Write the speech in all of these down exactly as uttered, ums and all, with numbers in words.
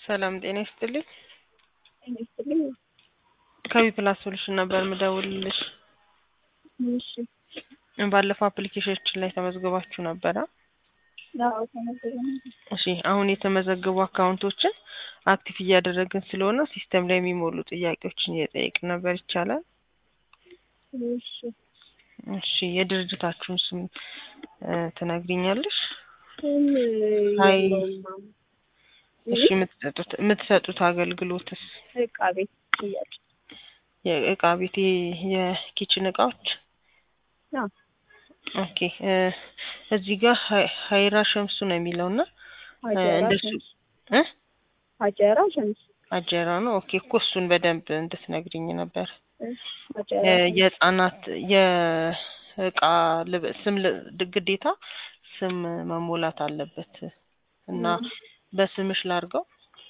ሰላም ጤና ይስጥልኝ። ጤና ይስጥልኝ። ከቢ ፕላስ ሶሉሽን ነበር ምደውልልሽ። እሺ ባለፈው አፕሊኬሽናችን ላይ ተመዝግባችሁ ነበር? አዎ ተመዝግበናል። እሺ አሁን የተመዘገቡ አካውንቶችን አክቲቭ እያደረግን ስለሆነ ሲስተም ላይ የሚሞሉ ጥያቄዎችን እየጠየቅን ነበር። ይቻላል? እሺ እሺ የድርጅታችሁን ስም ትነግሪኛለሽ? ስም አይ የለውም። እሺ የምትሰጡት የምትሰጡት አገልግሎትስ? እቃ ቤት ሽያጭ። የእቃ ቤት የኪችን እቃዎች? አዎ ኦኬ እዚህ ጋር ሃይራ ሸምሱ ነው የሚለውና እንደሱ እ አጀራ ሸምሱ አጀራ ነው። ኦኬ እኮ እሱን በደንብ እንድትነግሪኝ ነበር። እሺ አጀራ የህፃናት የእቃ ስም ግዴታ ስም መሞላት አለበት እና በስምሽ ላድርገው?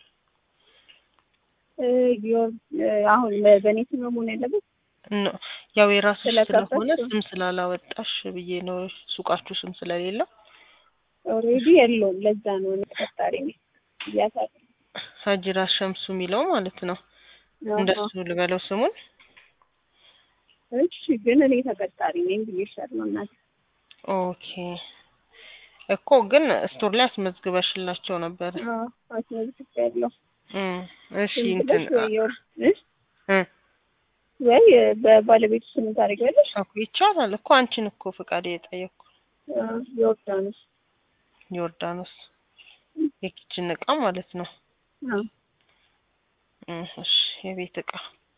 አሁን በእኔ ስም መሆን ያለበት ያው የራስሽ ስለሆነ ስም ስላላወጣሽ ብዬ ነው። ሱቃችሁ ስም ስለሌለው ኦሬዲ የለውም። ለዛ ነው ተቀጣሪ ነኝ ያሳጥ ሀጅራ ሸምሱ የሚለው ማለት ነው። እንደሱ ልበለው ስሙን? እሺ ግን እኔ ተቀጣሪ ነኝ ብዬሻለሁ እናት። ኦኬ እኮ ግን ስቶር ላይ አስመዝግበሽላቸው ነበር? አዎ አስመዝግቤያለሁ። እሺ እንትን እ ወይ በባለቤቱ ስም ታደርጊያለሽ? እኮ ይቻላል እኮ አንቺን እኮ ፍቃድ የጠየቅኩ። ዮርዳኖስ ዮርዳኖስ የኪችን እቃ ማለት ነው? አዎ እሺ የቤት እቃ።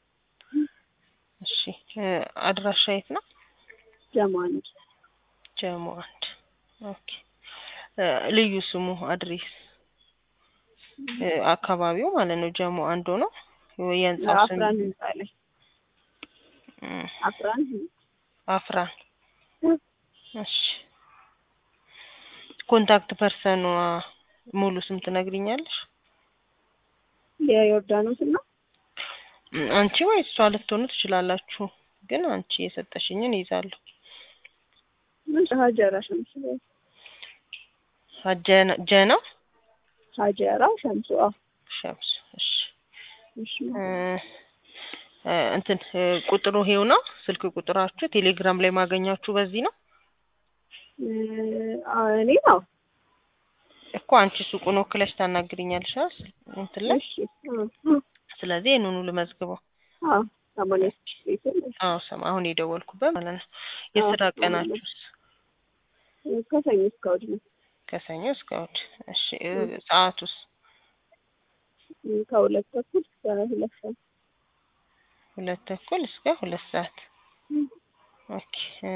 እሺ አድራሻ የት ነው? ጀሞ አንድ ጀሞ አንድ ኦኬ። ልዩ ስሙ አድሬስ አካባቢው ማለት ነው ጀሞ አንድ ነው የህንጻው ስም? አፍራን ህንጻ ላይ አፍራን አፍራን። እሺ ኮንታክት ፐርሰኑ ሙሉ ስም ትነግሪኛለሽ? የዮርዳኖስ ነው አንቺ ወይ እሷ ልትሆኑ ትችላላችሁ፣ ግን አንቺ የሰጠሽኝን ይዛለሁ። ምን ሀጀራ ሸምሱ ሀጀና ጀና ሀጀራ ሸምሱ ሸምሱ። እሺ እሺ እንትን ቁጥሩ ይሄው ነው ስልክ ቁጥራችሁ? ቴሌግራም ላይ ማገኛችሁ በዚህ ነው? እኔ ነው እኮ አንቺ ሱቁን ወክለሽ ታናግሪኛለሽ እንትን ላይ። እሺ ስለዚህ እኑኑ ልመዝግበው? አዎ ሰማንያ ስድስት አዎ ሰማ አሁን የደወልኩበት ማለት ነው። የስራ ቀናችሁስ? ከሰኞ እስከ እሑድ ነው። ከሰኞ እስከ እሑድ። እሺ ሰዓቱስ? ከሁለት ተኩል እስከ ሁለት ሰዓት። ሁለት ተኩል እስከ ሁለት ሰዓት። ኦኬ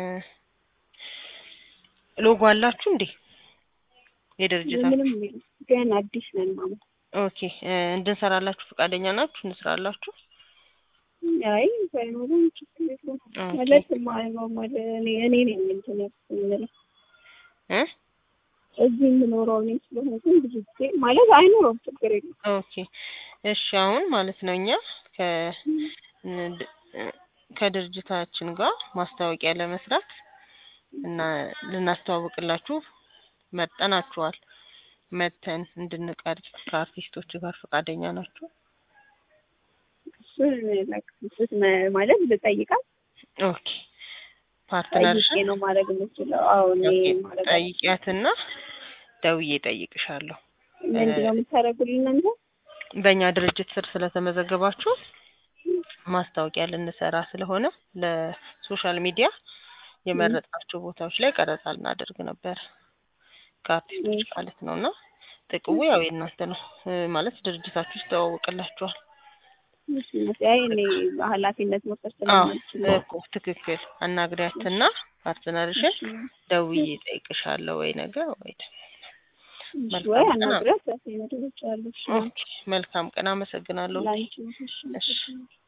ሎጎ አላችሁ እንዴ የድርጅታችሁ? ምንም ገና አዲስ ነን ማለት። ኦኬ እንድንሰራላችሁ ፈቃደኛ ናችሁ? እንስራላችሁ? አይ ባይኖርም ችግር የለውም ማለት ማለት እኔ እኔ ነኝ እንትን የምለው እ እዚህ የምኖረው እኔ ስለሆንኩኝ ብዙ ጊዜ ማለት አይኖርም ችግር የለውም። ኦኬ እሺ አሁን ማለት ነው እኛ ከ ከድርጅታችን ጋር ማስታወቂያ ለመስራት እና ልናስተዋውቅላችሁ መጠናችኋል። መተን እንድንቀርጽ ከአርቲስቶች ጋር ፈቃደኛ ናችሁ? እሱን ለክፍት ማለት ልጠይቃት? ኦኬ ፓርትነርሽ ነው ማድረግ የምችለው? አዎ እኔ ማለት ጠይቂያትና ደውዬ እጠይቅሻለሁ። ምንድነው የምታደርጉልኝ እናንተ? በእኛ ድርጅት ስር ስለተመዘገባችሁ ማስታወቂያ ልንሰራ ስለሆነ ለሶሻል ሚዲያ የመረጣችሁ ቦታዎች ላይ ቀረጻ ልናደርግ ነበር ከአርቲስቶች ማለት ነውና ጥቅሙ ያው የእናንተ ነው ማለት ድርጅታችሁ ይስተዋወቅላችኋል። እሺ አይ እኔ ኃላፊነት መውሰድ ስለማልችል እኮ ትክክል። አናግሪያትና ፓርትነርሽን ደውዬ እጠይቅሻለሁ ወይ ነገር ወይ ወይ አናግሪያት ያሰኝልኝ ይችላል። ኦኬ መልካም ቀን። አመሰግናለሁ። ላንቺ እሺ